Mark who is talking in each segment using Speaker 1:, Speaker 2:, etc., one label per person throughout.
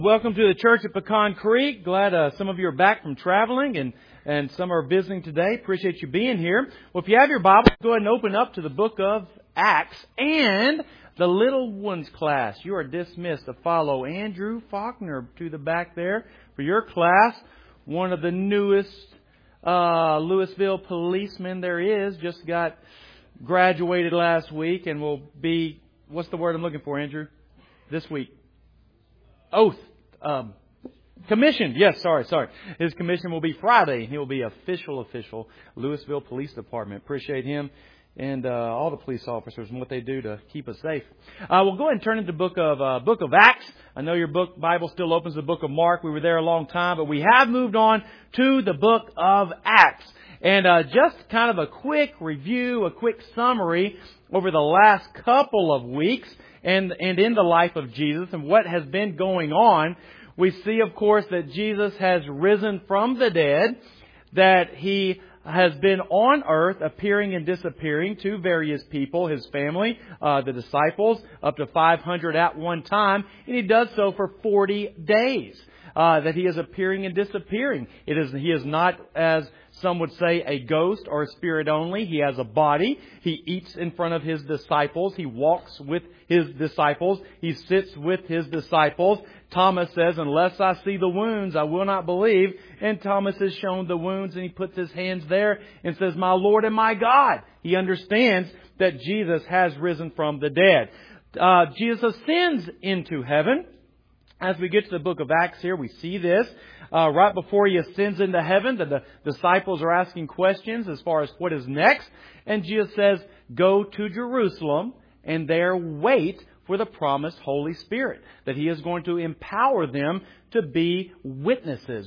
Speaker 1: Welcome to the church at Pecan Creek. Glad some of you are back from traveling and some are visiting today. Appreciate you being here. Well, if you have your Bible, go ahead and open up to the book of Acts and the little ones class. You are dismissed to follow Andrew Faulkner to the back there for your class. One of the newest Louisville policemen there is. Just got graduated last week and will be, what's the word I'm looking for, Andrew? This week. Oath. Commissioned. Yes, sorry. His commission will be Friday. He will be official Louisville Police Department. Appreciate him and all the police officers and what they do to keep us safe. We'll go ahead and turn into the book of Acts. I know your Bible still opens the book of Mark. We were there a long time, but we have moved on to the book of Acts. And just kind of a quick review, a quick summary over the last couple of weeks and in the life of Jesus and what has been going on. We see, of course, that Jesus has risen from the dead, that He has been on earth appearing and disappearing to various people, His family, the disciples, up to 500 at one time, and He does so for 40 days. That He is appearing and disappearing. He is not, as some would say, a ghost or a spirit only. He has a body. He eats in front of His disciples. He walks with His disciples. He sits with His disciples. Thomas says, "Unless I see the wounds, I will not believe." And Thomas is shown the wounds and he puts his hands there and says, "My Lord and my God." He understands that Jesus has risen from the dead. Jesus ascends into heaven. As we get to the book of Acts here, we see this. Right before He ascends into heaven, the disciples are asking questions as far as what is next. And Jesus says, "Go to Jerusalem and there wait for the promised Holy Spirit." That He is going to empower them to be witnesses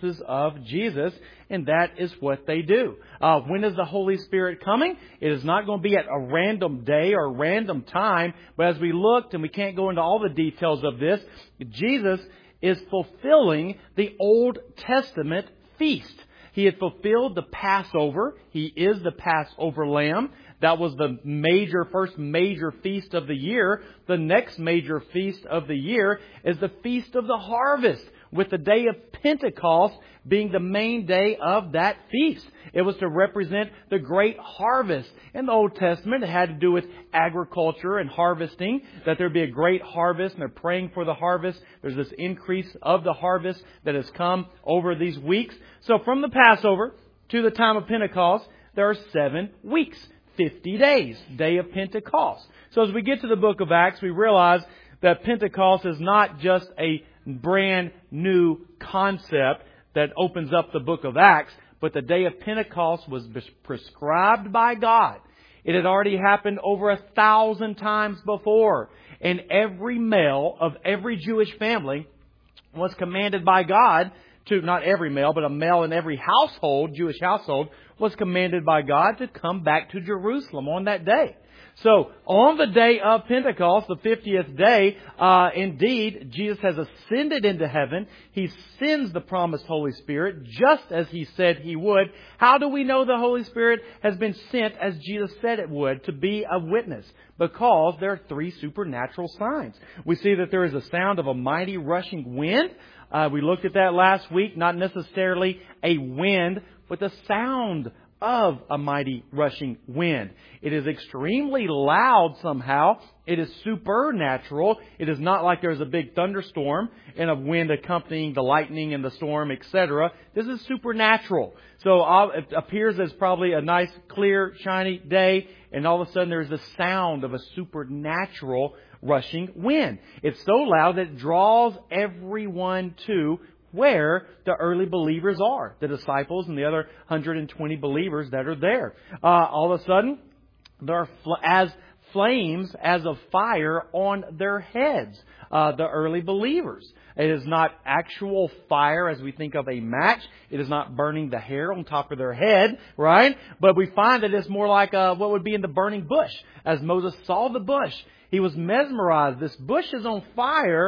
Speaker 1: of Jesus. And that is what they do. When is the Holy Spirit coming? It is not going to be at a random day or random time. But as we looked, and we can't go into all the details of this, Jesus is fulfilling the Old Testament feast. He had fulfilled the Passover. He is the Passover lamb. That was the first major feast of the year. The next major feast of the year is the Feast of the Harvest, with the day of Pentecost being the main day of that feast. It was to represent the great harvest. In the Old Testament, it had to do with agriculture and harvesting, that there'd be a great harvest, and they're praying for the harvest. There's this increase of the harvest that has come over these weeks. So from the Passover to the time of Pentecost, there are 7 weeks, 50 days, day of Pentecost. So as we get to the book of Acts, we realize that Pentecost is not just a brand new concept that opens up the book of Acts, but the day of Pentecost was prescribed by God. It had already happened over 1,000 times before. And every male of every Jewish family was commanded by God to, not every male, but a male in every household, Jewish household, was commanded by God to come back to Jerusalem on that day. So, on the day of Pentecost, the 50th day, indeed, Jesus has ascended into heaven. He sends the promised Holy Spirit, just as He said He would. How do we know the Holy Spirit has been sent as Jesus said it would, to be a witness? Because there are 3 supernatural signs. We see that there is a sound of a mighty rushing wind. We looked at that last week. Not necessarily a wind, but the sound of a mighty rushing wind. It is extremely loud somehow. It is supernatural. It is not like there's a big thunderstorm and a wind accompanying the lightning and the storm, etc. This is supernatural. So it appears as probably a nice, clear, shiny day, and all of a sudden there's the sound of a supernatural rushing wind. It's so loud that it draws everyone to where the early believers are, the disciples and the other 120 believers that are there. All of a sudden, there are as flames as of fire on their heads, the early believers. It is not actual fire as we think of a match. It is not burning the hair on top of their head, right? But we find that it's more like what would be in the burning bush. As Moses saw the bush, he was mesmerized. This bush is on fire,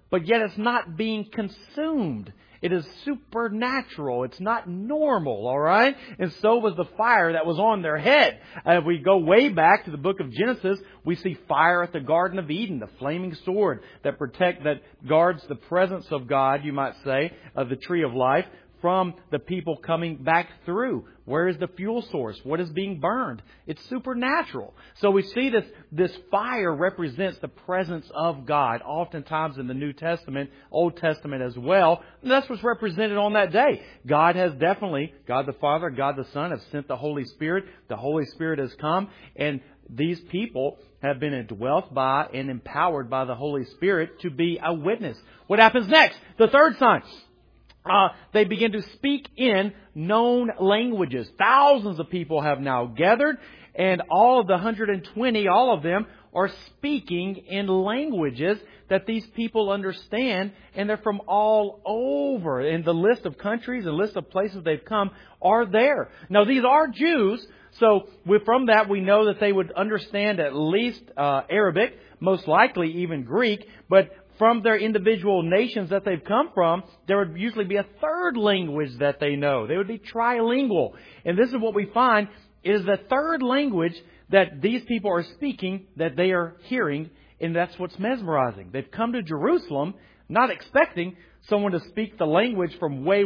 Speaker 1: but yet it's not being consumed. It is supernatural. It's not normal, all right? And so was the fire that was on their head. If we go way back to the book of Genesis, we see fire at the Garden of Eden, the flaming sword that guards the presence of God, you might say, of the tree of life, from the people coming back through. Where is the fuel source? What is being burned? It's supernatural. So we see this fire represents the presence of God, oftentimes in the New Testament, Old Testament as well. And that's what's represented on that day. God the Father, God the Son have sent the Holy Spirit. The Holy Spirit has come, and these people have been indwelt by and empowered by the Holy Spirit to be a witness. What happens next? The third sign. They begin to speak in known languages. Thousands of people have now gathered, and all of the 120, all of them, are speaking in languages that these people understand, and they're from all over. And the list of countries, the list of places they've come are there. Now, these are Jews, so from that we know that they would understand at least Arabic, most likely even Greek, but from their individual nations that they've come from, there would usually be a third language that they know. They would be trilingual. And this is what we find is the third language that these people are speaking that they are hearing, and that's what's mesmerizing. They've come to Jerusalem not expecting someone to speak the language from way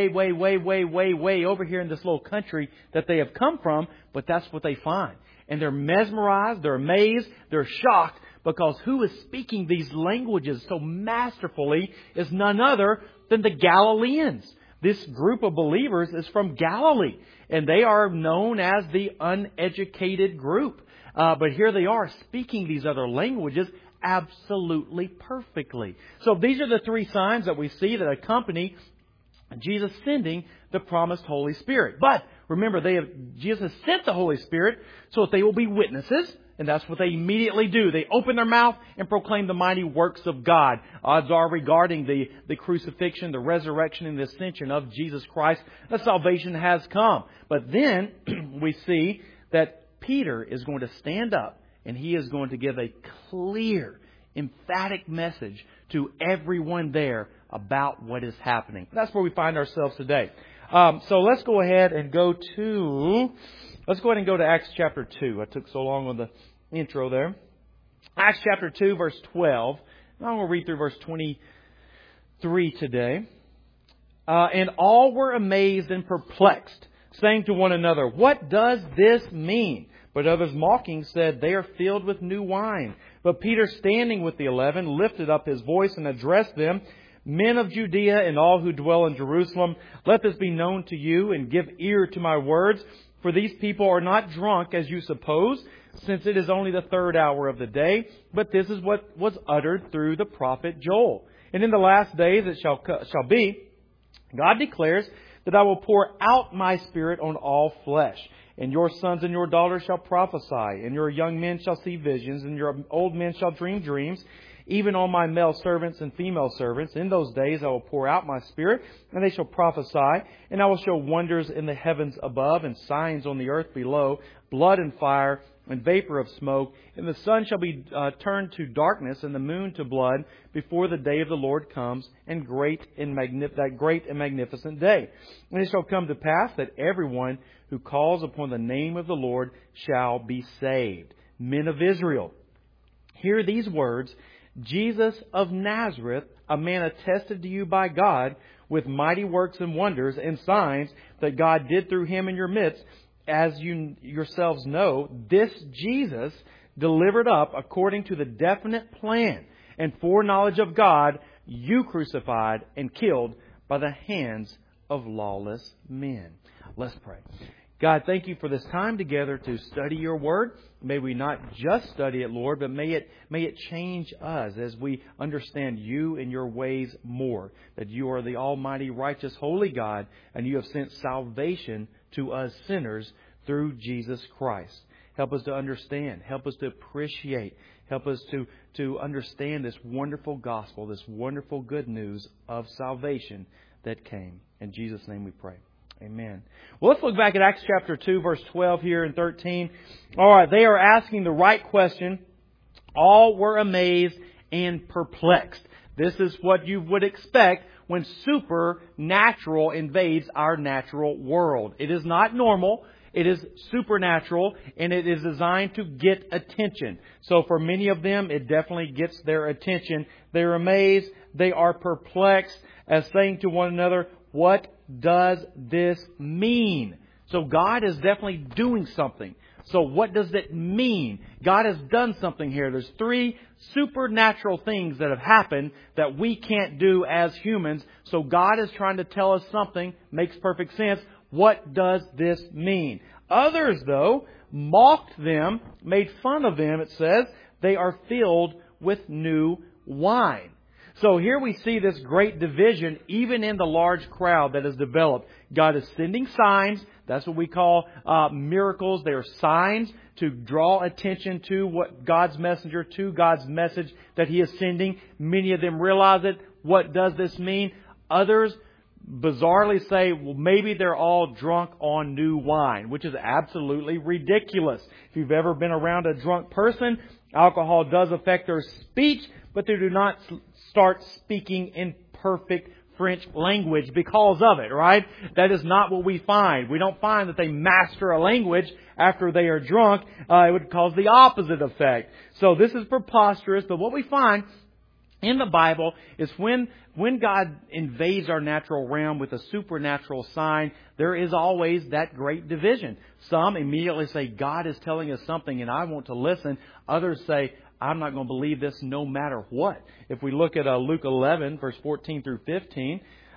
Speaker 1: over here in this little country that they have come from, but that's what they find. And they're mesmerized, they're amazed, they're shocked, because who is speaking these languages so masterfully is none other than the Galileans. This group of believers is from Galilee, and they are known as the uneducated group. But here they are speaking these other languages absolutely perfectly. So these are the three signs that we see that accompany Jesus sending the promised Holy Spirit. But remember, Jesus sent the Holy Spirit so that they will be witnesses. And that's what they immediately do. They open their mouth and proclaim the mighty works of God. Odds are regarding the crucifixion, the resurrection, and the ascension of Jesus Christ, that salvation has come. But then we see that Peter is going to stand up and he is going to give a clear, emphatic message to everyone there about what is happening. That's where we find ourselves today. So let's go ahead and go to Acts chapter 2. I took so long on the intro there. Acts chapter 2, verse 12. I'm going to read through verse 23 today. And all were amazed and perplexed, saying to one another, "What does this mean?" But others mocking said, "They are filled with new wine." But Peter, standing with the 11, lifted up his voice and addressed them, "Men of Judea and all who dwell in Jerusalem, let this be known to you, and give ear to my words. For these people are not drunk, as you suppose, since it is only the third hour of the day. But this is what was uttered through the prophet Joel. And in the last days it shall be, God declares, that I will pour out my Spirit on all flesh. And your sons and your daughters shall prophesy, and your young men shall see visions, and your old men shall dream dreams. Even on my male servants and female servants, in those days I will pour out my Spirit, and they shall prophesy, and I will show wonders in the heavens above, and signs on the earth below, blood and fire, and vapor of smoke. And the sun shall be turned to darkness, and the moon to blood, before the day of the Lord comes, and that great and magnificent day. And it shall come to pass that everyone who calls upon the name of the Lord shall be saved. Men of Israel, hear these words. Jesus of Nazareth, a man attested to you by God with mighty works and wonders and signs that God did through him in your midst, as you yourselves know, this Jesus delivered up according to the definite plan and foreknowledge of God, you crucified and killed by the hands of lawless men. Let's pray. God, thank you for this time together to study your word. May we not just study it, Lord, but may it change us as we understand you and your ways more. That you are the almighty, righteous, holy God, and you have sent salvation to us sinners through Jesus Christ. Help us to understand. Help us to appreciate. Help us to understand this wonderful gospel, this wonderful good news of salvation that came. In Jesus' name we pray. Amen. Well, let's look back at Acts chapter 2, verse 12 here and 13. All right, they are asking the right question. All were amazed and perplexed. This is what you would expect when supernatural invades our natural world. It is not normal. It is supernatural, and it is designed to get attention. So for many of them, it definitely gets their attention. They're amazed. They are perplexed, as saying to one another, "What does this mean?" So God is definitely doing something. So what does it mean? God has done something here. There's 3 supernatural things that have happened that we can't do as humans. So God is trying to tell us something. Makes perfect sense. What does this mean? Others, though, mocked them, made fun of them, it says. They are filled with new wine. So here we see this great division even in the large crowd that has developed. God is sending signs. That's what we call miracles. They are signs to draw attention to what God's messenger, to God's message that He is sending. Many of them realize it. What does this mean? Others bizarrely say, well, maybe they're all drunk on new wine, which is absolutely ridiculous. If you've ever been around a drunk person, alcohol does affect their speech, but they do not start speaking in perfect French language because of it, right? That is not what we find. We don't find that they master a language after they are drunk. It would cause the opposite effect. So this is preposterous, but what we find in the Bible is when God invades our natural realm with a supernatural sign, there is always that great division. Some immediately say, God is telling us something and I want to listen. Others say, I'm not going to believe this no matter what. If we look at Luke 11, verse 14 through 15,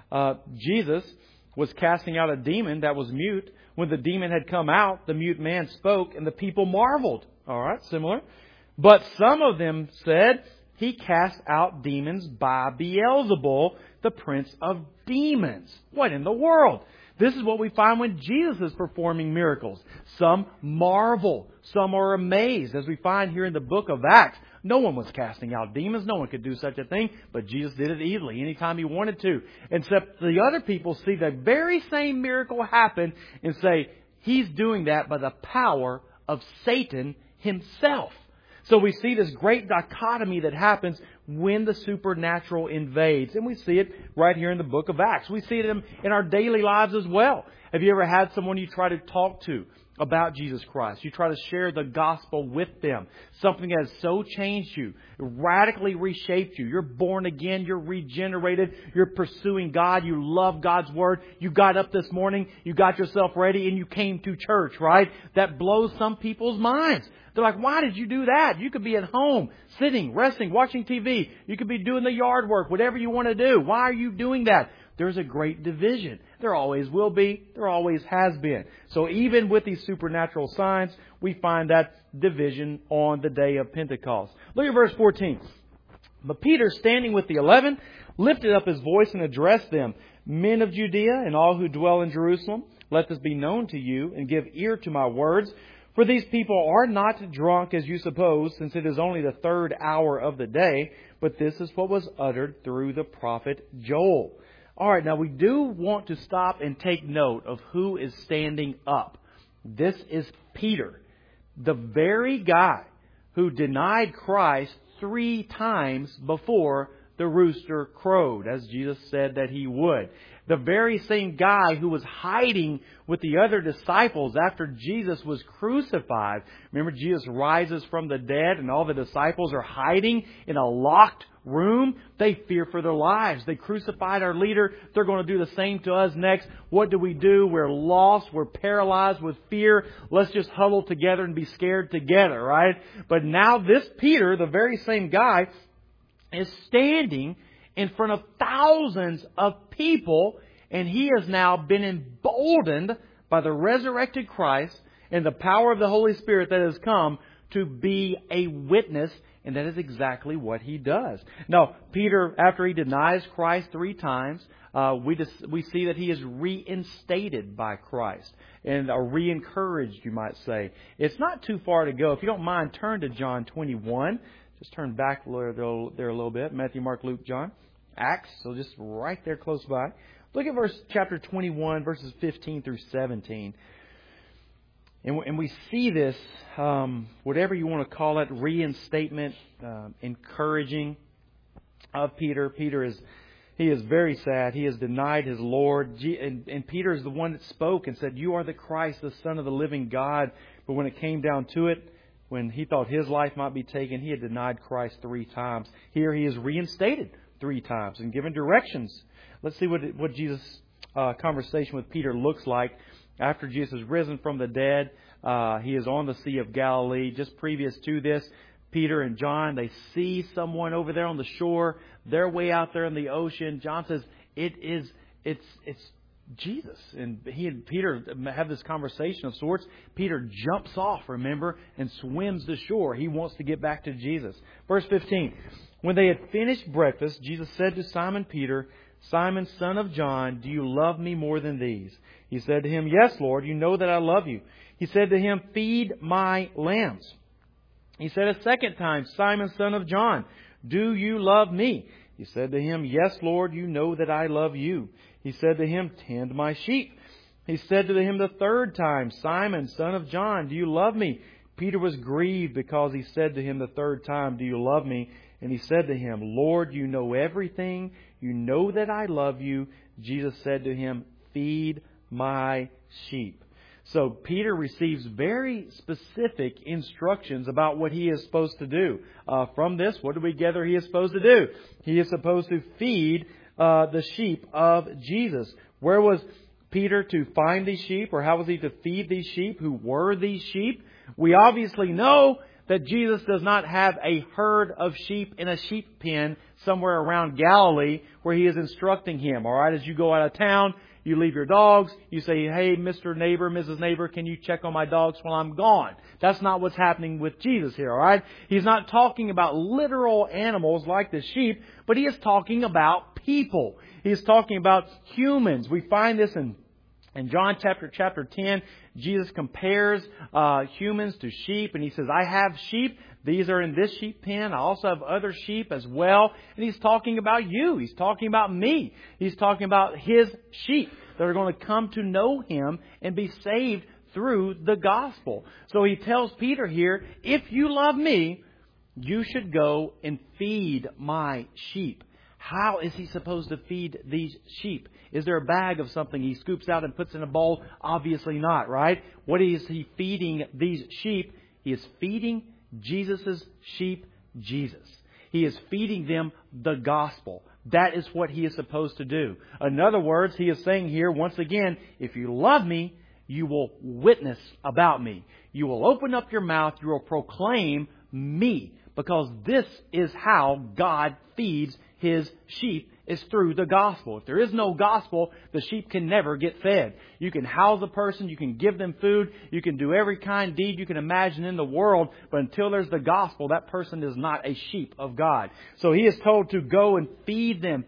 Speaker 1: Jesus was casting out a demon that was mute. When the demon had come out, the mute man spoke and the people marveled. All right, similar. But some of them said, He cast out demons by Beelzebul, the prince of demons. What in the world? This is what we find when Jesus is performing miracles. Some marvel. Some are amazed. As we find here in the book of Acts, no one was casting out demons. No one could do such a thing. But Jesus did it easily, anytime He wanted to. Except the other people see the very same miracle happen and say, He's doing that by the power of Satan himself. So we see this great dichotomy that happens when the supernatural invades. And we see it right here in the book of Acts. We see it in our daily lives as well. Have you ever had someone you try to talk to about Jesus Christ? You try to share the gospel with them. Something that has so changed you, radically reshaped you. You're born again. You're regenerated. You're pursuing God. You love God's Word. You got up this morning. You got yourself ready and you came to church, right? That blows some people's minds. They're like, why did you do that? You could be at home, sitting, resting, watching TV. You could be doing the yard work, whatever you want to do. Why are you doing that? There's a great division. There always will be. There always has been. So even with these supernatural signs, we find that division on the day of Pentecost. Look at verse 14. But Peter, standing with the 11, lifted up his voice and addressed them. Men of Judea and all who dwell in Jerusalem, let this be known to you and give ear to my words. For these people are not drunk as you suppose, since it is only the 3rd hour of the day, but this is what was uttered through the prophet Joel. All right, now we do want to stop and take note of who is standing up. This is Peter, the very guy who denied Christ 3 times before the rooster crowed, as Jesus said that He would. The very same guy who was hiding with the other disciples after Jesus was crucified. Remember, Jesus rises from the dead and all the disciples are hiding in a locked room. They fear for their lives. They crucified our leader. They're going to do the same to us next. What do? We're lost. We're paralyzed with fear. Let's just huddle together and be scared together, right? But now this Peter, the very same guy, is standing in front of thousands of people, and he has now been emboldened by the resurrected Christ and the power of the Holy Spirit that has come to be a witness, and that is exactly what he does. Now, Peter, after he denies Christ 3 times, we see that he is reinstated by Christ and re-encouraged, you might say. It's not too far to go. If you don't mind, turn to John 21. Just turn back there a little bit. Matthew, Mark, Luke, John. Acts, so just right there close by. Look at chapter 21, verses 15 through 17. And we see this, whatever you want to call it, reinstatement, encouraging. of Peter. He is very sad. He has denied his Lord. And Peter is the one that spoke and said, "You are the Christ, the Son of the living God." But when it came down to it, when he thought his life might be taken, he had denied Christ 3 times. Here he is reinstated 3 times and given directions. Let's see what Jesus' conversation with Peter looks like. After Jesus is risen from the dead, he is on the Sea of Galilee. Just previous to this, Peter and John, they see someone over there on the shore. They're way out there in the ocean. John says, it's Jesus. And he and Peter have this conversation of sorts. Peter jumps off, remember, and swims to shore. He wants to get back to Jesus. Verse 15. When they had finished breakfast, Jesus said to Simon Peter, "Simon, son of John, do you love me more than these?" He said to him, "Yes, Lord, you know that I love you." He said to him, "Feed my lambs." He said a second time, "Simon, son of John, do you love me?" He said to him, "Yes, Lord, you know that I love you." He said to him, "Tend my sheep." He said to him the third time, "Simon, son of John, do you love me?" Peter was grieved because he said to him the third time, "Do you love me?" And he said to him, "Lord, you know everything. You know that I love you." Jesus said to him, "Feed my sheep." So Peter receives very specific instructions about what he is supposed to do. From this, what do we gather he is supposed to do? He is supposed to feed the sheep of Jesus. Where was Peter to find these sheep, or how was he to feed these sheep? Who were these sheep? We obviously know that Jesus does not have a herd of sheep in a sheep pen somewhere around Galilee where He is instructing him. All right, as you go out of town, you leave your dogs. You say, "Hey, Mr. Neighbor, Mrs. Neighbor, can you check on my dogs while I'm gone?" That's not what's happening with Jesus here, all right? He's not talking about literal animals like the sheep, but He is talking about people. He is talking about humans. We find this in John chapter 10. Jesus compares humans to sheep, and He says, "I have sheep. These are in this sheep pen. I also have other sheep as well." And He's talking about you. He's talking about me. He's talking about His sheep that are going to come to know Him and be saved through the gospel. So He tells Peter here, if you love me, you should go and feed my sheep. How is He supposed to feed these sheep? Is there a bag of something He scoops out and puts in a bowl? Obviously not, right? What is He feeding these sheep? He is feeding Jesus' sheep, Jesus. He is feeding them the gospel. That is what He is supposed to do. In other words, He is saying here, once again, if you love me, you will witness about me. You will open up your mouth. You will proclaim me. Because this is how God feeds His sheep, is through the gospel. If there is no gospel, the sheep can never get fed. You can house a person, you can give them food, you can do every kind deed you can imagine in the world, but until there's the gospel, that person is not a sheep of God. So He is told to go and feed them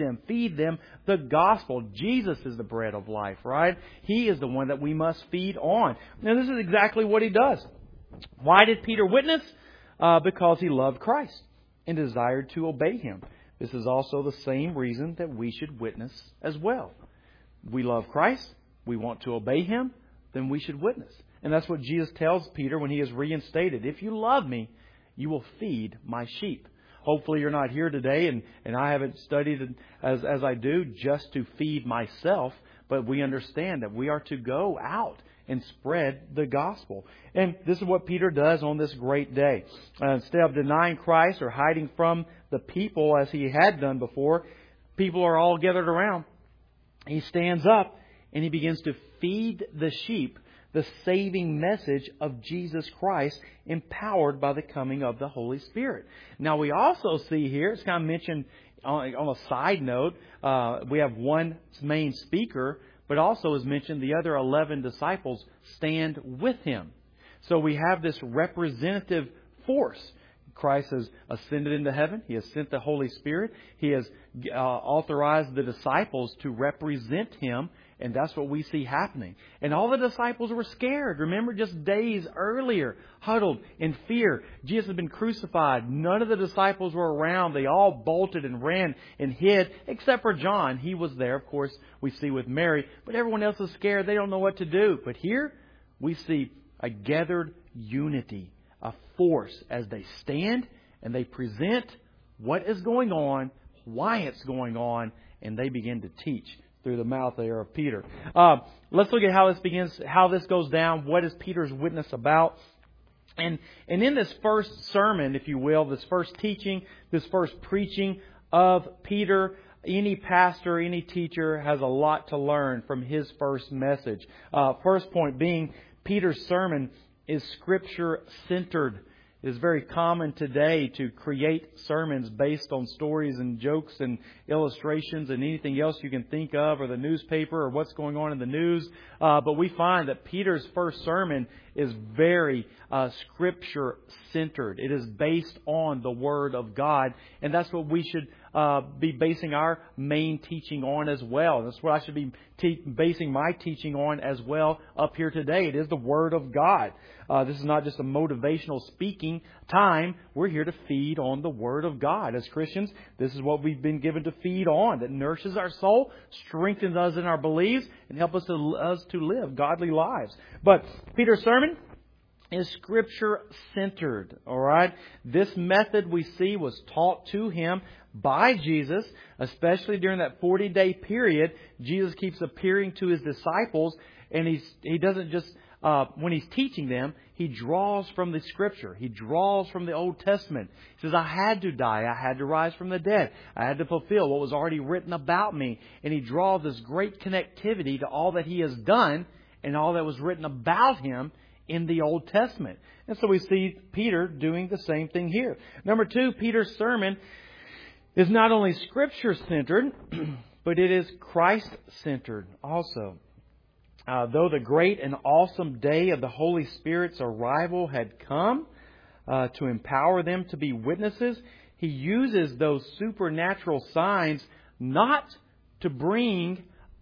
Speaker 1: the gospel. Jesus is the bread of life, right? He is the one that we must feed on. Now this is exactly what He does. Why did Peter witness? Because he loved Christ and desired to obey Him. This is also the same reason that we should witness as well. We love Christ, we want to obey Him, then we should witness. And that's what Jesus tells Peter when He is reinstated. If you love me, you will feed my sheep. Hopefully you're not here today, and I haven't studied as I do just to feed myself, but we understand that we are to go out and spread the gospel. And this is what Peter does on this great day. Instead of denying Christ or hiding from the people as he had done before, people are all gathered around. He stands up and he begins to feed the sheep the saving message of Jesus Christ, empowered by the coming of the Holy Spirit. Now we also see here, it's kind of mentioned on a side note, we have one main speaker, but also as mentioned, the other 11 disciples stand with Him. So we have this representative force. Christ has ascended into heaven. He has sent the Holy Spirit. He has authorized the disciples to represent Him. And that's what we see happening. And all the disciples were scared. Remember, just days earlier, huddled in fear. Jesus had been crucified. None of the disciples were around. They all bolted and ran and hid, except for John. He was there, of course, we see with Mary. But everyone else is scared. They don't know what to do. But here we see a gathered unity, a force as they stand and they present what is going on why it's going on, and they begin to teach through the mouth there of Peter. Let's look at how this begins, how this goes down. What is Peter's witness about? And in this first sermon, if you will, this first teaching, this first preaching of Peter, any pastor, any teacher has a lot to learn from his first message. First point being, Peter's sermon is Scripture-centered. It is very common today to create sermons based on stories and jokes and illustrations and anything else you can think of, or the newspaper, or what's going on in the news. But we find that Peter's first sermon is very Scripture-centered. It is based on the Word of God, and that's what we should be basing our main teaching on as well. That's what I should be basing my teaching on as well up here today. It is the Word of God. This is not just a motivational speaking time. We're here to feed on the Word of God. As Christians, this is what we've been given to feed on, that nourishes our soul, strengthens us in our beliefs, and helps us to live godly lives. But Peter's sermon is Scripture-centered. All right? This method we see was taught to him by Jesus, especially during that 40-day period. Jesus keeps appearing to his disciples, and he doesn't just, when he's teaching them, he draws from the Scripture. He draws from the Old Testament. He says, I had to die. I had to rise from the dead. I had to fulfill what was already written about me. And he draws this great connectivity to all that he has done and all that was written about him in the Old Testament. And so we see Peter doing the same thing here. Number two, Peter's sermon is not only Scripture-centered, but it is Christ-centered also. Though the great and awesome day of the Holy Spirit's arrival had come to empower them to be witnesses, he uses those supernatural signs not to bring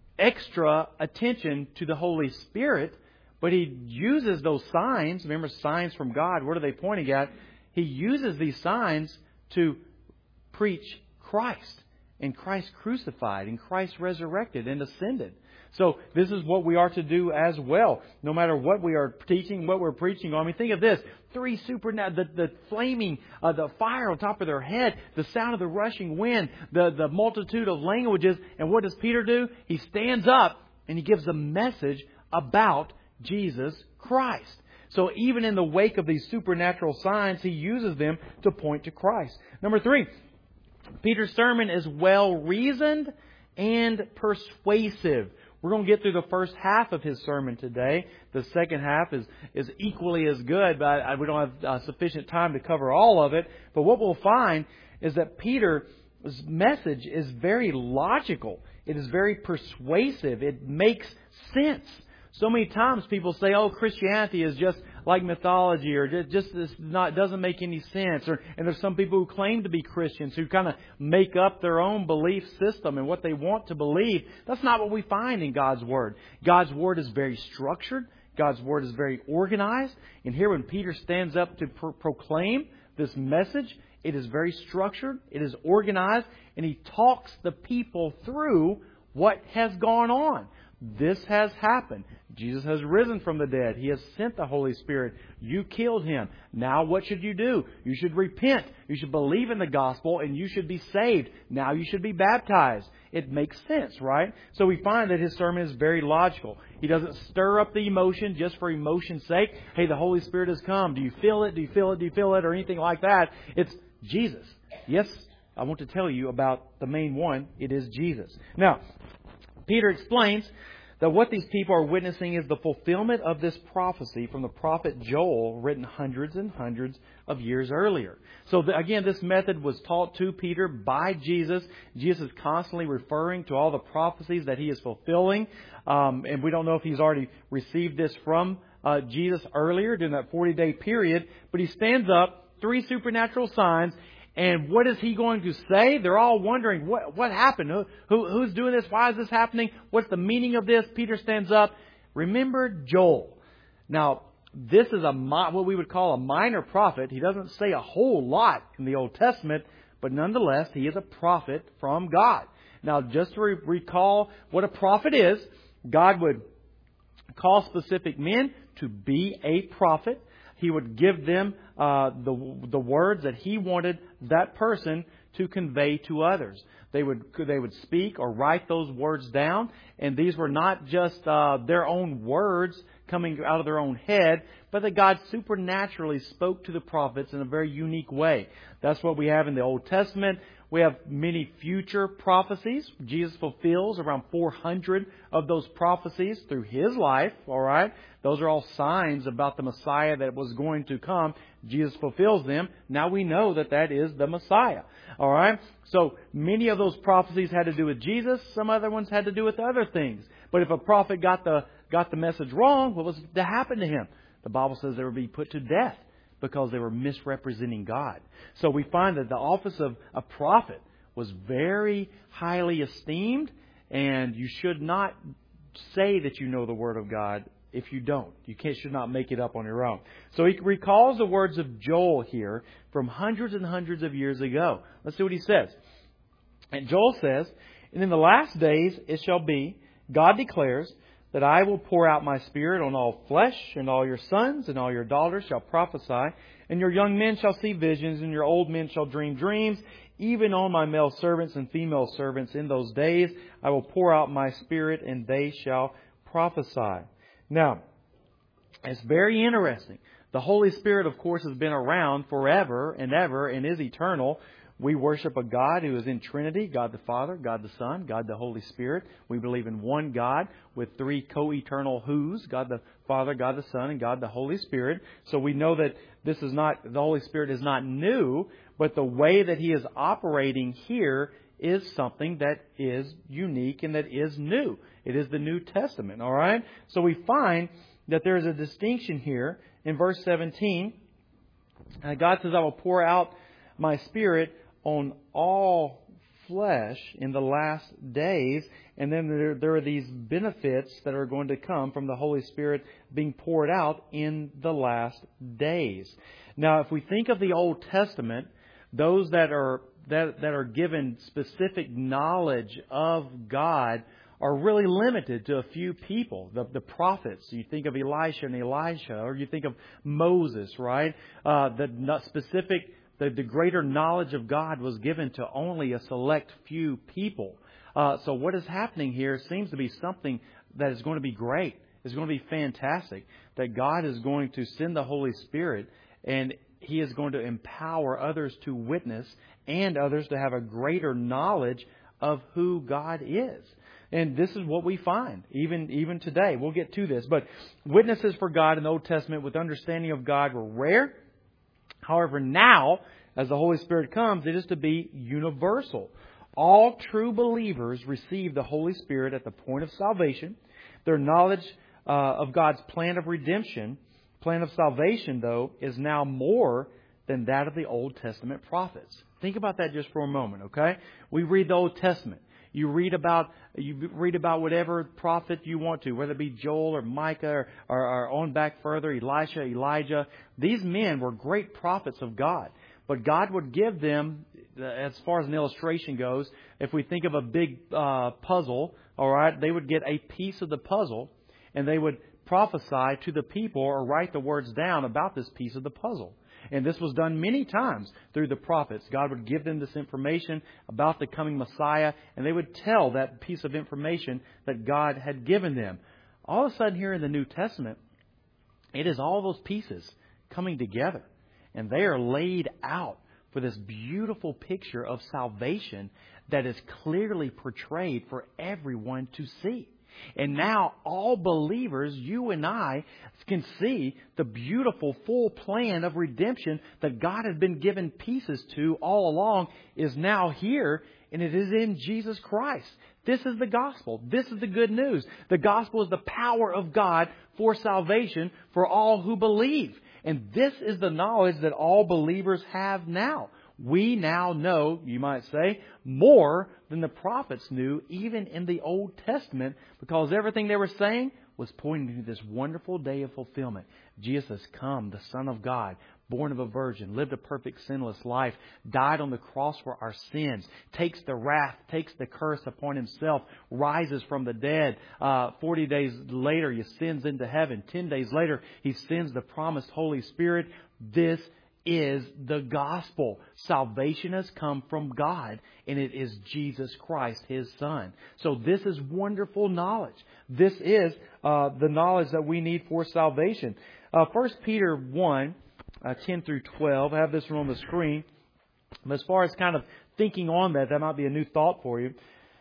Speaker 1: extra attention to the Holy Spirit, but he uses those signs. Remember, signs from God, what are they pointing at? He uses these signs to preach Christ, and Christ crucified, and Christ resurrected and ascended. So this is what we are to do as well. No matter what we are teaching, what we're preaching on. I mean, think of this. Three supernatural, the flaming, the fire on top of their head, the sound of the rushing wind, the multitude of languages. And what does Peter do? He stands up and he gives a message about Jesus Christ. So even in the wake of these supernatural signs, he uses them to point to Christ. Number three, Peter's sermon is well-reasoned and persuasive. We're going to get through the first half of his sermon today. The second half is equally as good, but we don't have sufficient time to cover all of it. But what we'll find is that Peter's message is very logical. It is very persuasive. It makes sense. So many times people say, "Oh, Christianity is just like mythology," or doesn't make any sense. And there's some people who claim to be Christians who kind of make up their own belief system and what they want to believe. That's not what we find in God's Word. God's Word is very structured. God's Word is very organized. And here, when Peter stands up to proclaim this message, it is very structured. It is organized, and he talks the people through what has gone on. This has happened. Jesus has risen from the dead. He has sent the Holy Spirit. You killed Him. Now what should you do? You should repent. You should believe in the gospel, and you should be saved. Now you should be baptized. It makes sense, right? So we find that his sermon is very logical. He doesn't stir up the emotion just for emotion's sake. Hey, the Holy Spirit has come. Do you feel it? Do you feel it? Do you feel it? Or anything like that. It's Jesus. Yes, I want to tell you about the main one. It is Jesus. Now, Peter explains that what these people are witnessing is the fulfillment of this prophecy from the prophet Joel, written hundreds and hundreds of years earlier. So again, this method was taught to Peter by Jesus. Jesus is constantly referring to all the prophecies that he is fulfilling. And we don't know if he's already received this from Jesus earlier during that 40-day period. But he stands up, three supernatural signs. And what is he going to say? They're all wondering, what happened? Who's doing this? Why is this happening? What's the meaning of this? Peter stands up. Remember Joel. Now, this is what we would call a minor prophet. He doesn't say a whole lot in the Old Testament, but nonetheless, he is a prophet from God. Now, just to recall what a prophet is, God would call specific men to be a prophet. He would give them the words that He wanted that person to convey to others. They would speak or write those words down, and these were not just their own words coming out of their own head, but that God supernaturally spoke to the prophets in a very unique way. That's what we have in the Old Testament. We have many future prophecies. Jesus fulfills around 400 of those prophecies through His life. All right? Those are all signs about the Messiah that was going to come. Jesus fulfills them. Now we know that that is the Messiah. All right? So many of those prophecies had to do with Jesus. Some other ones had to do with other things. But if a prophet got the message wrong, what was to happen to him? The Bible says they would be put to death, because they were misrepresenting God. So we find that the office of a prophet was very highly esteemed, and you should not say that you know the Word of God if you don't. You should not make it up on your own. So he recalls the words of Joel here from hundreds and hundreds of years ago. Let's see what he says. And Joel says, "And in the last days it shall be, God declares, that I will pour out my Spirit on all flesh, and all your sons and all your daughters shall prophesy, and your young men shall see visions, and your old men shall dream dreams. Even on my male servants and female servants in those days I will pour out my Spirit, and they shall prophesy." Now, it's very interesting. The Holy Spirit, of course, has been around forever and ever and is eternal. We worship a God who is in Trinity, God the Father, God the Son, God the Holy Spirit. We believe in one God with three co-eternal who's, God the Father, God the Son, and God the Holy Spirit. So we know that the Holy Spirit is not new, but the way that He is operating here is something that is unique and that is new. It is the New Testament, all right? So we find that there is a distinction here in verse 17. God says, "I will pour out my Spirit on all flesh in the last days." And then there are these benefits that are going to come from the Holy Spirit being poured out in the last days. Now, if we think of the Old Testament, those that are given specific knowledge of God are really limited to a few people. The prophets. You think of Elisha and Elijah, or you think of Moses, right? The greater knowledge of God was given to only a select few people. So what is happening here seems to be something that is going to be great. It's going to be fantastic. That God is going to send the Holy Spirit, and He is going to empower others to witness and others to have a greater knowledge of who God is. And this is what we find, even today. We'll get to this. But witnesses for God in the Old Testament with understanding of God were rare. However, now, as the Holy Spirit comes, it is to be universal. All true believers receive the Holy Spirit at the point of salvation. Their knowledge of God's plan of redemption, plan of salvation, though, is now more than that of the Old Testament prophets. Think about that just for a moment, okay? We read the Old Testament. You read about whatever prophet you want to, whether it be Joel or Micah or on back further, Elisha, Elijah. These men were great prophets of God. But God would give them, as far as an illustration goes, if we think of a big puzzle, all right, they would get a piece of the puzzle and they would prophesy to the people or write the words down about this piece of the puzzle. And this was done many times through the prophets. God would give them this information about the coming Messiah, and they would tell that piece of information that God had given them. All of a sudden here in the New Testament, it is all those pieces coming together. And they are laid out for this beautiful picture of salvation that is clearly portrayed for everyone to see. And now all believers, you and I, can see the beautiful full plan of redemption that God has been given pieces to all along is now here, and it is in Jesus Christ. This is the gospel. This is the good news. The gospel is the power of God for salvation for all who believe. And this is the knowledge that all believers have now. We now know, you might say, more than the prophets knew, even in the Old Testament, because everything they were saying was pointing to this wonderful day of fulfillment. Jesus has come, the Son of God, born of a virgin, lived a perfect sinless life, died on the cross for our sins, takes the wrath, takes the curse upon Himself, rises from the dead. 40 days later, He ascends into heaven. 10 days later, He sends the promised Holy Spirit. This is the gospel. Salvation has come from God, and it is Jesus Christ, His Son. So this is wonderful knowledge. This is the knowledge that we need for salvation. 1 Peter 1, 10 through 12. I have this one on the screen. But as far as kind of thinking on that might be a new thought for you.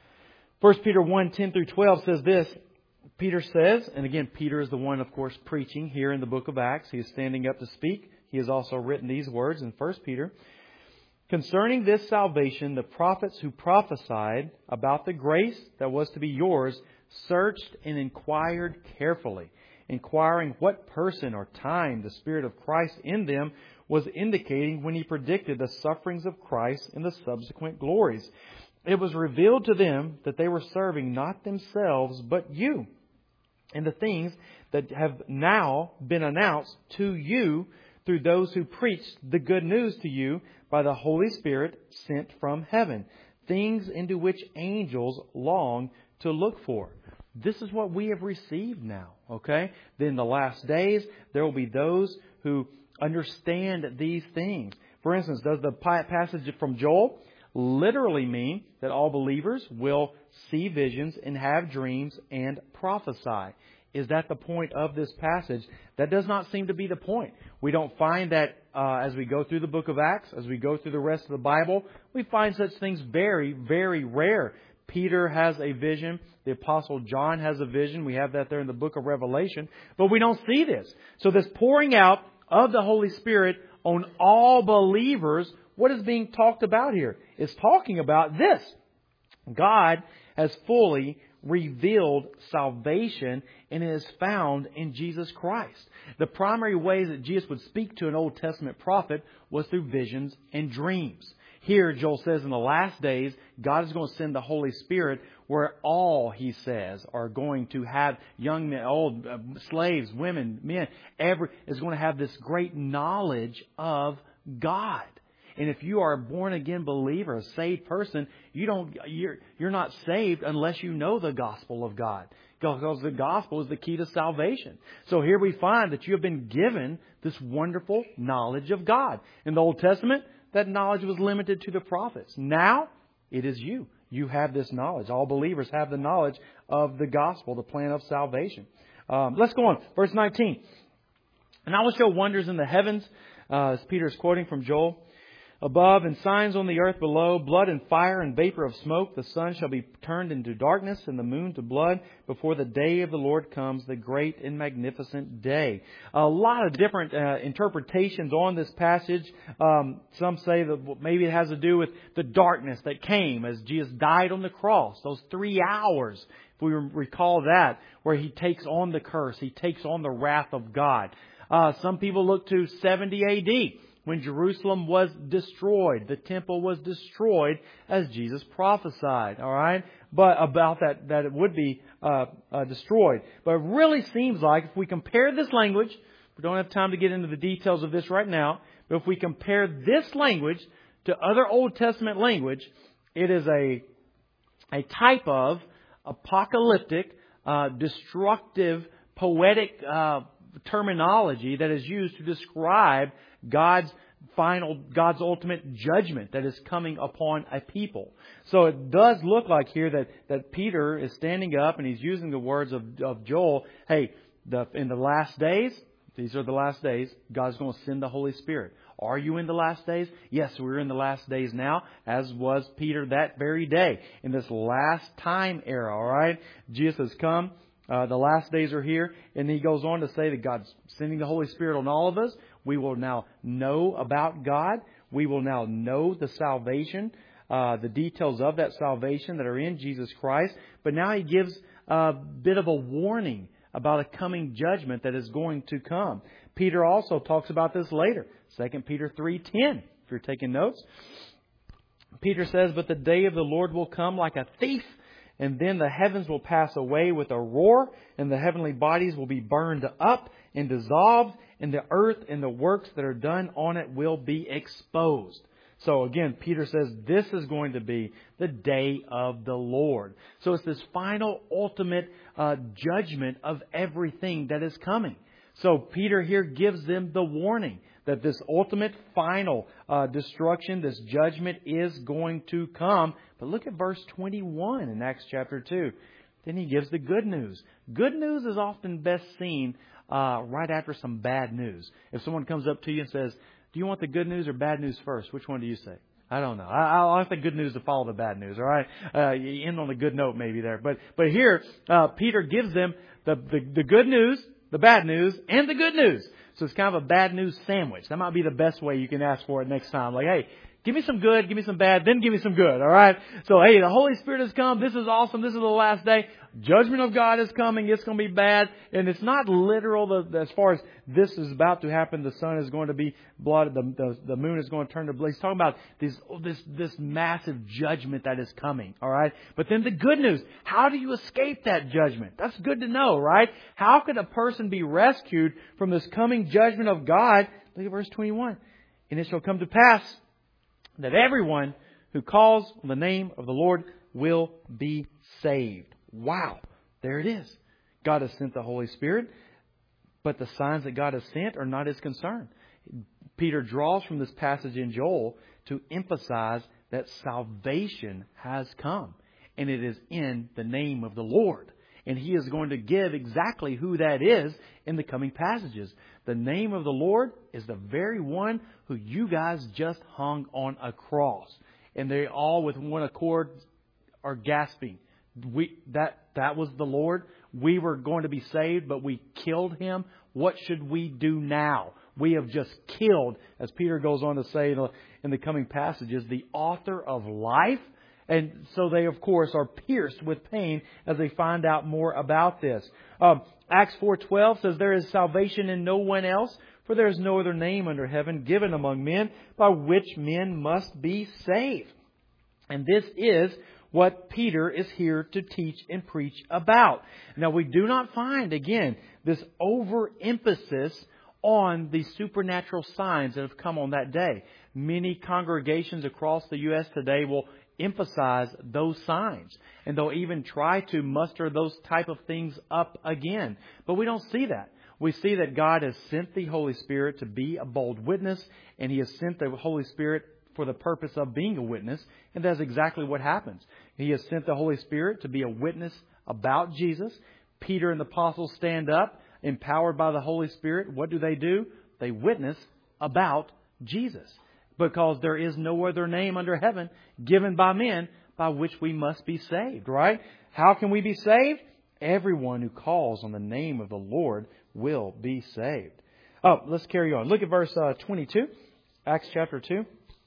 Speaker 1: 1 Peter 1, 10 through 12 says this. Peter says, and again, Peter is the one, of course, preaching here in the book of Acts. He is standing up to speak. He has also written these words in 1 Peter. Concerning this salvation, the prophets who prophesied about the grace that was to be yours searched and inquired carefully, inquiring what person or time the Spirit of Christ in them was indicating when He predicted the sufferings of Christ and the subsequent glories. It was revealed to them that they were serving not themselves, but you, and the things that have now been announced to you through those who preached the good news to you by the Holy Spirit sent from heaven, things into which angels long to look for. This is what we have received now, okay? Then in the last days, there will be those who understand these things. For instance, does the passage from Joel literally mean that all believers will see visions and have dreams and prophesy? Is that the point of this passage? That does not seem to be the point. We don't find that as we go through the book of Acts, as we go through the rest of the Bible, we find such things very, very rare. Peter has a vision. The Apostle John has a vision. We have that there in the book of Revelation. But we don't see this. So this pouring out of the Holy Spirit on all believers, what is being talked about here? It's talking about this. God has fully revealed salvation, and it is found in Jesus Christ. The primary ways that Jesus would speak to an Old Testament prophet was through visions and dreams. Here, Joel says in the last days, God is going to send the Holy Spirit where all, he says, are going to have young men, old, slaves, women, men, is going to have this great knowledge of God. And if you are a born-again believer, a saved person, you're not saved unless you know the gospel of God. Because the gospel is the key to salvation. So here we find that you have been given this wonderful knowledge of God. In the Old Testament, that knowledge was limited to the prophets. Now, it is you. You have this knowledge. All believers have the knowledge of the gospel, the plan of salvation. Let's go on. Verse 19. And I will show wonders in the heavens, as Peter is quoting from Joel, above, and signs on the earth below, blood and fire and vapor of smoke. The sun shall be turned into darkness and the moon to blood before the day of the Lord comes, the great and magnificent day. A lot of different interpretations on this passage. Some say that maybe it has to do with the darkness that came as Jesus died on the cross. Those 3 hours, if we recall that, where He takes on the curse. He takes on the wrath of God. Some people look to 70 A.D., when Jerusalem was destroyed. The temple was destroyed as Jesus prophesied. All right? But about that it would be destroyed. But it really seems like if we compare this language, we don't have time to get into the details of this right now, but if we compare this language to other Old Testament language, it is a type of apocalyptic, destructive, poetic terminology that is used to describe God's ultimate judgment that is coming upon a people. So it does look like here that Peter is standing up and he's using the words of Joel. Hey, in the last days, these are the last days, God's going to send the Holy Spirit. Are you in the last days? Yes, we're in the last days now, as was Peter that very day. In this last time era, all right? Jesus has come. The last days are here. And he goes on to say that God's sending the Holy Spirit on all of us. We will now know about God. We will now know the salvation, the details of that salvation that are in Jesus Christ. But now he gives a bit of a warning about a coming judgment that is going to come. Peter also talks about this later. 2 Peter 3:10, if you're taking notes. Peter says, "But the day of the Lord will come like a thief, and then the heavens will pass away with a roar, and the heavenly bodies will be burned up and dissolved, and the earth and the works that are done on it will be exposed." So again, Peter says this is going to be the day of the Lord. So it's this final, ultimate judgment of everything that is coming. So Peter here gives them the warning that this ultimate final destruction, this judgment is going to come. But look at verse 21 in Acts chapter 2. Then he gives the good news. Good news is often best seen right after some bad news. If someone comes up to you and says, do you want the good news or bad news first? Which one do you say? I don't know. I want the good news to follow the bad news, all right? You end on a good note maybe there. But here, Peter gives them the good news, the bad news, and the good news. So it's kind of a bad news sandwich. That might be the best way you can ask for it next time. Like, hey, give me some good, give me some bad, then give me some good, all right? So, hey, the Holy Spirit has come. This is awesome. This is the last day. Judgment of God is coming. It's going to be bad. And it's not literal as far as this is about to happen. The sun is going to be blood. The moon is going to turn to blood. He's talking about this massive judgment that is coming, all right? But then the good news, how do you escape that judgment? That's good to know, right? How could a person be rescued from this coming judgment of God? Look at verse 21. And it shall come to pass that everyone who calls on the name of the Lord will be saved. Wow. There it is. God has sent the Holy Spirit, but the signs that God has sent are not His concern. Peter draws from this passage in Joel to emphasize that salvation has come, and it is in the name of the Lord. And He is going to give exactly who that is in the coming passages. The name of the Lord is the very one who you guys just hung on a cross. And they all with one accord are gasping. That was the Lord. We were going to be saved, but we killed Him. What should we do now? We have just killed, as Peter goes on to say in the coming passages, the author of life. And so they, of course, are pierced with pain as they find out more about this. Acts 4:12 says, there is salvation in no one else, for there is no other name under heaven given among men by which men must be saved. And this is what Peter is here to teach and preach about. Now, we do not find, again, this overemphasis on the supernatural signs that have come on that day. Many congregations across the U.S. today will emphasize those signs, and they'll even try to muster those type of things up again. But we don't see that. We see that God has sent the Holy Spirit to be a bold witness, and He has sent the Holy Spirit for the purpose of being a witness, and that's exactly what happens. He has sent the Holy Spirit to be a witness about Jesus. Peter and the apostles stand up, empowered by the Holy Spirit. What do? They witness about Jesus, because there is no other name under heaven given by men by which we must be saved, right? How can we be saved? Everyone who calls on the name of the Lord will be saved. Oh, let's carry on. Look at verse 22, Acts chapter 2.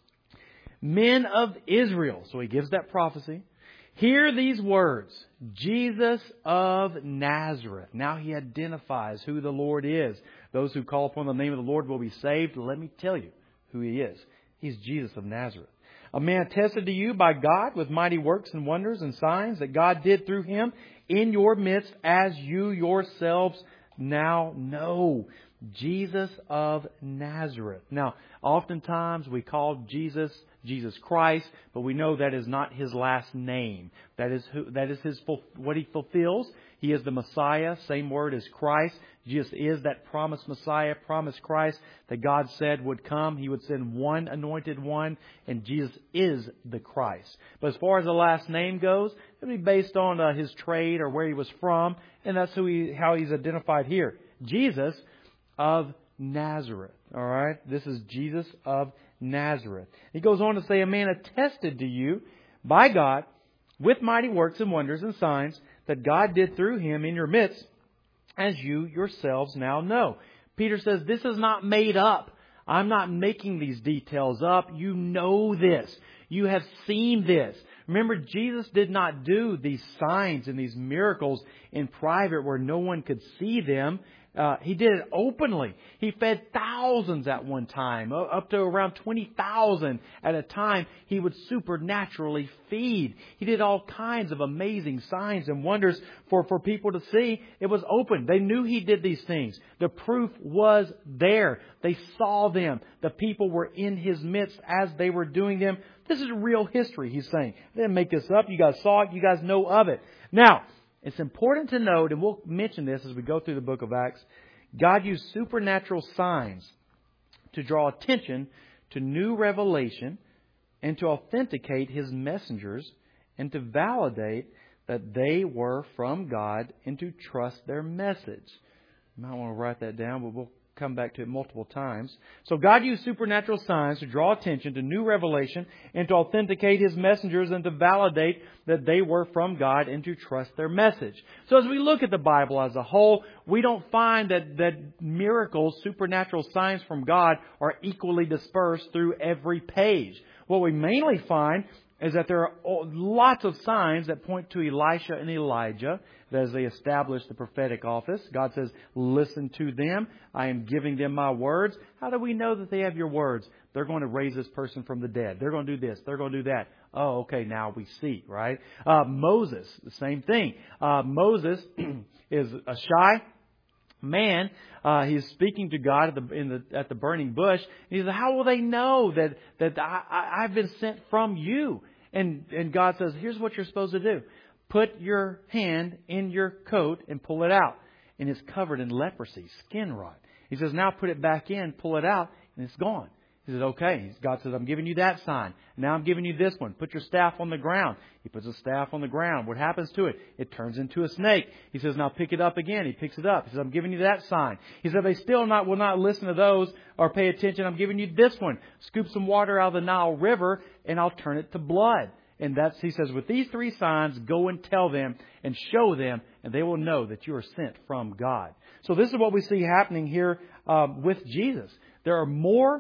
Speaker 1: Men of Israel. So he gives that prophecy. Hear these words. Jesus of Nazareth. Now he identifies who the Lord is. Those who call upon the name of the Lord will be saved. Let me tell you who He is. He's Jesus of Nazareth. A man attested to you by God with mighty works and wonders and signs that God did through Him in your midst, as you yourselves now know. Jesus of Nazareth. Now, oftentimes we call Jesus Christ, but we know that is not His last name. That is what He fulfills. He is the Messiah. Same word as Christ. Jesus is that promised Messiah, promised Christ that God said would come. He would send one anointed one, and Jesus is the Christ. But as far as the last name goes, it will be based on His trade or where He was from, and that's how He's identified here. Jesus of Nazareth. All right? This is Jesus of Nazareth. He goes on to say, a man attested to you by God with mighty works and wonders and signs that God did through Him in your midst, as you yourselves now know. Peter says, this is not made up. I'm not making these details up. You know this. You have seen this. Remember, Jesus did not do these signs and these miracles in private where no one could see them. He did it openly. He fed thousands at one time, up to around 20,000 at a time. He would supernaturally feed. He did all kinds of amazing signs and wonders for people to see. It was open. They knew He did these things. The proof was there. They saw them. The people were in His midst as they were doing them. This is real history, he's saying. I didn't make this up. You guys saw it. You guys know of it. Now, it's important to note, and we'll mention this as we go through the book of Acts, God used supernatural signs to draw attention to new revelation and to authenticate His messengers and to validate that they were from God and to trust their message. You might want to write that down, but we'll come back to it multiple times. So God used supernatural signs to draw attention to new revelation and to authenticate His messengers and to validate that they were from God and to trust their message. So as we look at the Bible as a whole, we don't find that miracles, supernatural signs from God are equally dispersed through every page. What we mainly find is that there are lots of signs that point to Elisha and Elijah as they establish the prophetic office. God says, listen to them. I am giving them my words. How do we know that they have your words? They're going to raise this person from the dead. They're going to do this. They're going to do that. Oh, okay, now we see, right? Moses, the same thing. Moses is a shy man. He's speaking to God at the burning bush. He says, how will they know that I've been sent from you? And God says, here's what you're supposed to do. Put your hand in your coat and pull it out. And it's covered in leprosy, skin rot. He says, now put it back in, pull it out, and it's gone. He says, okay. God says, I'm giving you that sign. Now I'm giving you this one. Put your staff on the ground. He puts the staff on the ground. What happens to it? It turns into a snake. He says, now pick it up again. He picks it up. He says, I'm giving you that sign. He said, they still will not listen to those or pay attention. I'm giving you this one. Scoop some water out of the Nile River and I'll turn it to blood. And he says, with these three signs, go and tell them and show them, and they will know that you are sent from God. So this is what we see happening here with Jesus. There are more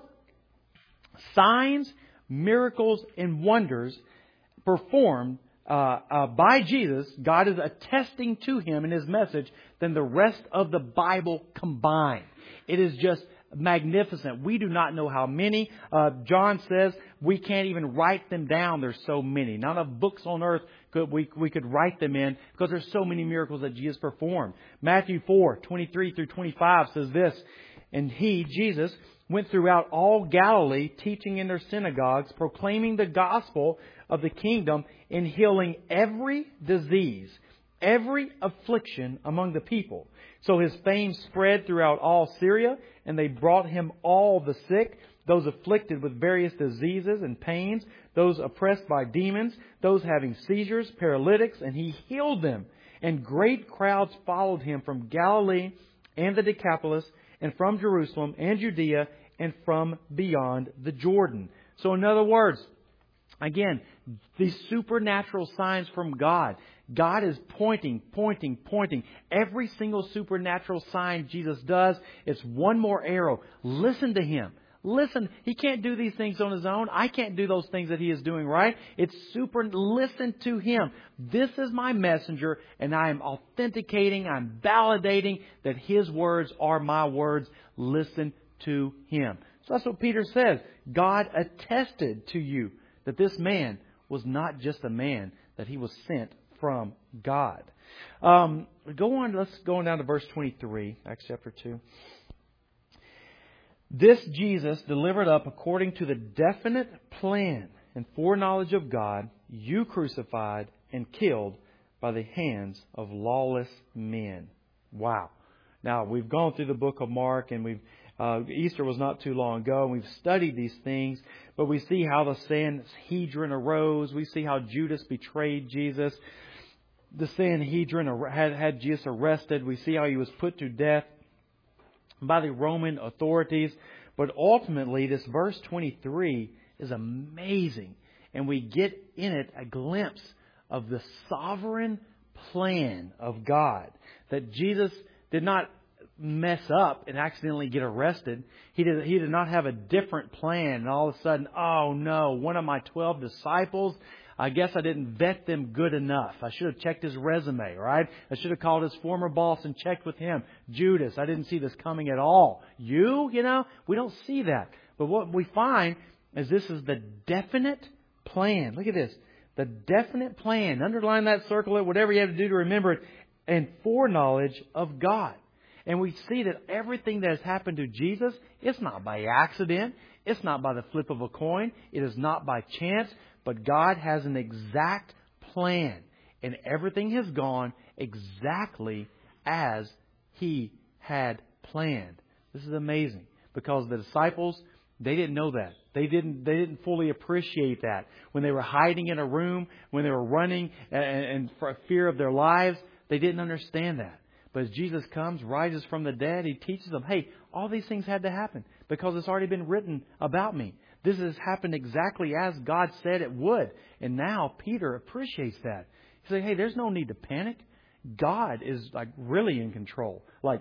Speaker 1: signs, miracles, and wonders performed by Jesus. God is attesting to Him in His message than the rest of the Bible combined. It is just magnificent. We do not know how many. John says we can't even write them down. There's so many. Not enough books on earth we could write them in because there's so many miracles that Jesus performed. Matthew 4:23 through 25 says this, and He, Jesus, went throughout all Galilee, teaching in their synagogues, proclaiming the gospel of the kingdom, and healing every disease, every affliction among the people. So His fame spread throughout all Syria, and they brought Him all the sick, those afflicted with various diseases and pains, those oppressed by demons, those having seizures, paralytics, and He healed them. And great crowds followed Him from Galilee and the Decapolis, and from Jerusalem and Judea, and from beyond the Jordan. So in other words, again, these supernatural signs from God. God is pointing. Every single supernatural sign Jesus does, it's one more arrow. Listen to Him. Listen, He can't do these things on His own. I can't do those things that He is doing, right? Listen to Him. This is my messenger, and I am authenticating, I'm validating that His words are my words. Listen to Him. So that's what Peter says. God attested to you that this man was not just a man, that he was sent from God. Let's go on down to verse 23, Acts chapter 2. This Jesus delivered up according to the definite plan and foreknowledge of God, you crucified and killed by the hands of lawless men. Wow. Now, we've gone through the book of Mark, and Easter was not too long ago, and we've studied these things, but we see how the Sanhedrin arose. We see how Judas betrayed Jesus. The Sanhedrin had Jesus arrested. We see how He was put to death by the Roman authorities. But ultimately, this verse 23 is amazing. And we get in it a glimpse of the sovereign plan of God. That Jesus did not mess up and accidentally get arrested. He did not have a different plan. And all of a sudden, oh no, one of my 12 disciples, I guess I didn't vet them good enough. I should have checked his resume, right? I should have called his former boss and checked with him. Judas, I didn't see this coming at all. You know, we don't see that. But what we find is this is the definite plan. Look at this. The definite plan. Underline that, circle it, whatever you have to do to remember it. And foreknowledge of God. And we see that everything that has happened to Jesus, it's not by accident. It's not by the flip of a coin. It is not by chance. But God has an exact plan. And everything has gone exactly as He had planned. This is amazing. because the disciples, they didn't know that. They didn't fully appreciate that. When they were hiding in a room, when they were running and for fear of their lives, they didn't understand that. But as Jesus comes, rises from the dead, He teaches them, hey, all these things had to happen because it's already been written about me. This has happened exactly as God said it would. And now Peter appreciates that. He says, hey, there's no need to panic. God is like really in control. Like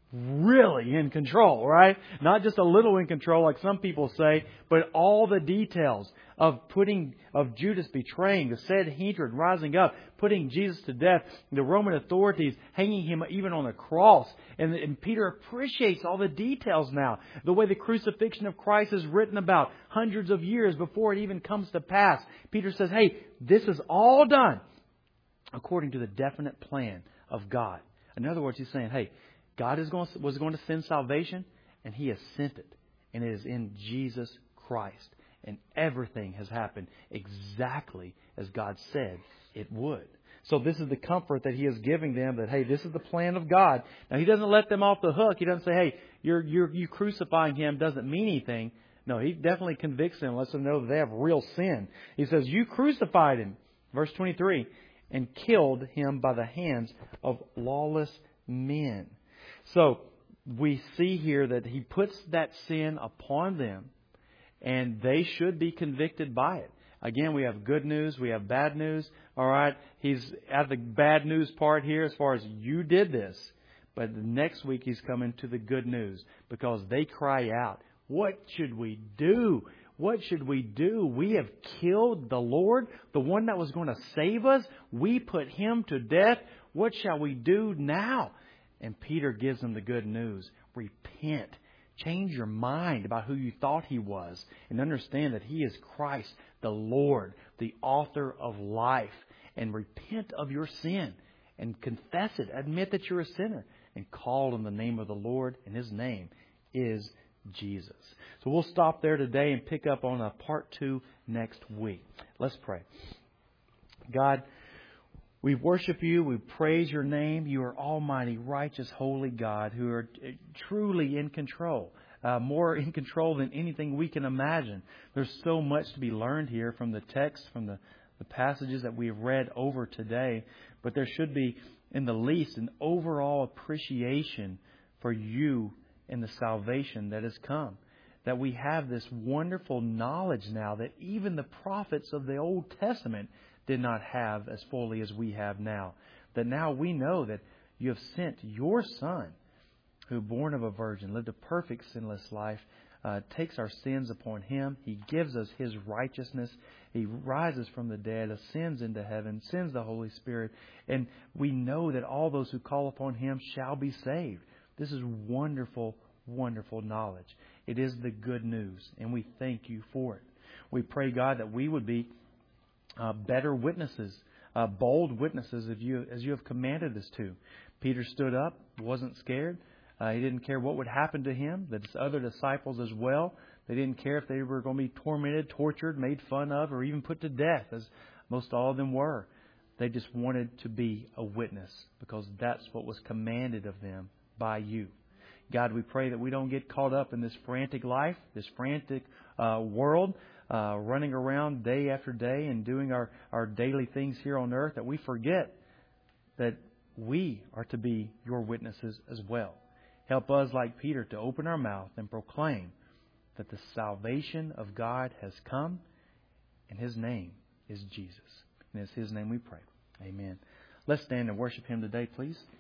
Speaker 1: really in control, right? Not just a little in control like some people say, but all the details of Judas betraying, the Sanhedrin rising up, putting Jesus to death, the Roman authorities hanging Him even on a cross. And Peter appreciates all the details now. The way the crucifixion of Christ is written about hundreds of years before it even comes to pass. Peter says, hey, this is all done according to the definite plan of God. In other words, he's saying, hey, God was going to send salvation, and He has sent it. And it is in Jesus Christ. And everything has happened exactly as God said it would. So this is the comfort that He is giving them, that, hey, this is the plan of God. Now, He doesn't let them off the hook. He doesn't say, hey, you crucifying Him doesn't mean anything. No, He definitely convicts them, lets them know that they have real sin. He says, you crucified Him, verse 23, and killed Him by the hands of lawless men. So we see here that He puts that sin upon them, and they should be convicted by it. Again, we have good news, we have bad news. All right, He's at the bad news part here as far as you did this. But the next week He's coming to the good news, because they cry out, what should we do? What should we do? We have killed the Lord, the one that was going to save us. We put Him to death. What shall we do now? And Peter gives them the good news. Repent. Change your mind about who you thought He was. And understand that He is Christ, the Lord, the author of life. And repent of your sin. And confess it. Admit that you're a sinner. And call on the name of the Lord. And His name is Jesus. So we'll stop there today and pick up on part 2 next week. Let's pray. God, we worship You. We praise Your name. You are almighty, righteous, holy God who are truly in control. More in control than anything we can imagine. There's so much to be learned here from the text, from the passages that we have read over today. But there should be, in the least, an overall appreciation for You and the salvation that has come. That we have this wonderful knowledge now that even the prophets of the Old Testament did not have as fully as we have now. That now we know that You have sent Your Son, who born of a virgin, lived a perfect sinless life, takes our sins upon Him. He gives us His righteousness. He rises from the dead, ascends into heaven, sends the Holy Spirit. And we know that all those who call upon Him shall be saved. This is wonderful, wonderful knowledge. It is the good news, and we thank You for it. We pray, God, that we would be better witnesses, bold witnesses as you have commanded us to. Peter stood up, wasn't scared. He didn't care what would happen to him. The other disciples as well. They didn't care if they were going to be tormented, tortured, made fun of, or even put to death, as most all of them were. They just wanted to be a witness because that's what was commanded of them by You. God, we pray that we don't get caught up in this frantic life, this frantic world, running around day after day and doing our daily things here on earth, that we forget that we are to be Your witnesses as well. Help us, like Peter, to open our mouth and proclaim that the salvation of God has come, and His name is Jesus. And it's His name we pray. Amen. Let's stand and worship Him today, please.